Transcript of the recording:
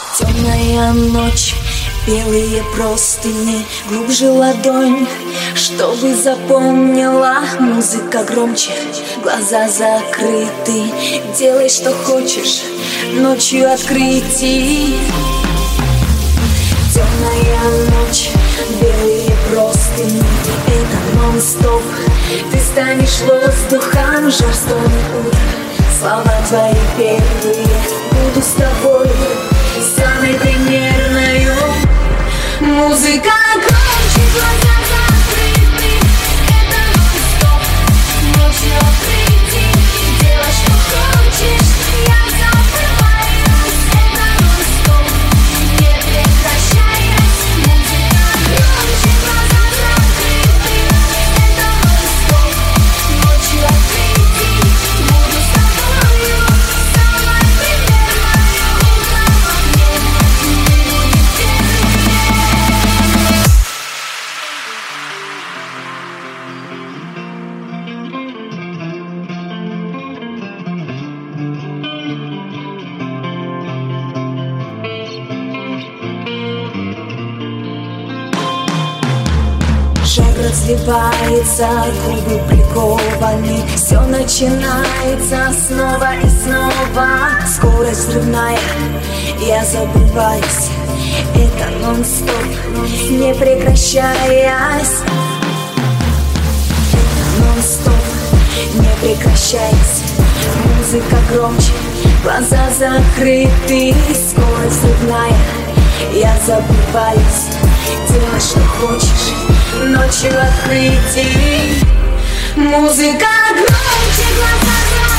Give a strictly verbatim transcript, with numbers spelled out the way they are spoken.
Темная ночь, белые простыни, глубже ладонь, чтобы запомнила. Музыка громче, глаза закрыты. Делай, что хочешь, ночью открытий. Темная ночь, белые простыни, это нон-стоп. Ты станешь воздухом, жар стонет утро. Слова твои первые, буду с тобой, самой примерною. Музыка громче, глаза закрыты. Это нон-стоп, ночью открытий. Делай, что хочешь, я забываюсь. Это нон-стоп, не прекращаясь. Музыка громче, глаза закрыты. Это нон-стоп, ночью открытий. Буду с тобою, самой примерною. Утром огнем мы будем первыми. Жар разливается, губы прикованы. Все начинается снова и снова. Скорость взрывная, я забываюсь. Это нон-стоп, не прекращаясь. Это нон-стоп, не прекращаясь. Музыка громче, глаза закрыты. Скорость взрывная, я забываюсь. Делай, что хочешь, ночью открытий. Музыка громче, глаза закрыты.